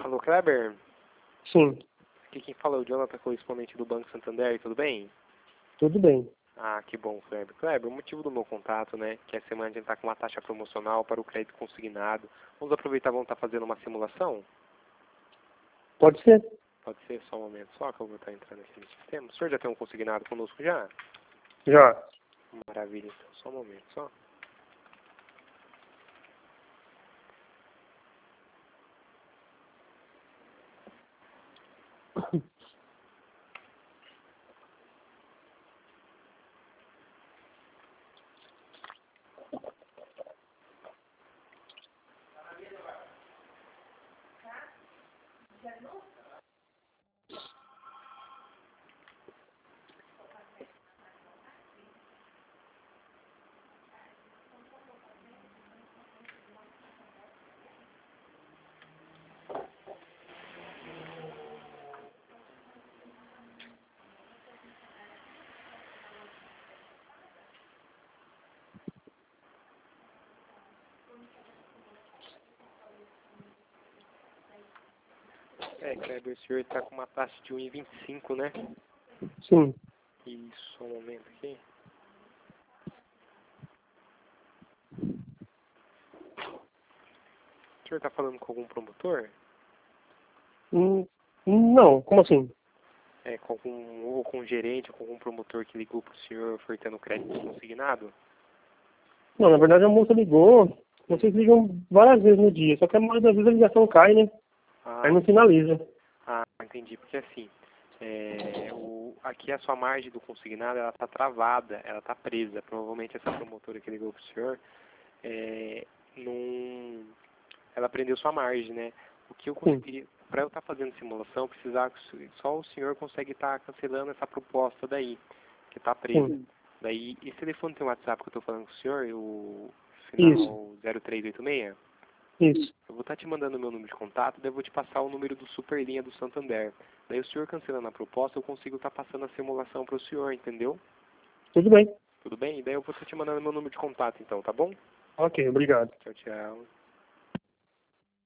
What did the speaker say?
Alô, Kleber? Sim, Aqui quem fala é o Jonathan, correspondente do Banco Santander, tudo bem? tudo bem. Ah, que bom, Kleber. Kleber, o motivo do meu contato, né, que essa semana a gente está com uma taxa promocional para o crédito consignado. Vamos aproveitar, vamos estar fazendo uma simulação? Pode ser? Pode ser só um momento só que eu vou estar entrando aqui no sistema. O senhor já tem um consignado conosco já? Já. Maravilha, então. Só um momento só. Kleber, o senhor está com uma taxa de 1,25, né? Sim. Isso, só um momento aqui. O senhor está falando com algum promotor? Não, como assim? Com algum, ou com um gerente, ou com algum promotor que ligou para o senhor ofertando crédito consignado? Não, na verdade a moça ligou. Vocês ligam várias vezes no dia, só que a maioria das vezes a ligação cai, né? Aí não finaliza. Entendi, porque assim, aqui a sua margem do consignado, ela está travada, ela está presa. Provavelmente essa promotora que ligou para o senhor, não, ela prendeu sua margem, né? O que eu conseguiria, para eu estar fazendo simulação, precisar que só o senhor consegue estar cancelando essa proposta daí, que está presa. Sim. Daí, esse telefone tem um WhatsApp que eu estou falando com o senhor, o Isso. final 0386? Isso. Eu vou estar te mandando o meu número de contato, daí eu vou te passar o número do Superlinha do Santander. Daí o senhor cancelando a proposta, eu consigo estar passando a simulação para o senhor, entendeu? Tudo bem. Tudo bem? Daí eu vou estar te mandando meu número de contato então, tá bom? Ok, obrigado. Tchau, tchau.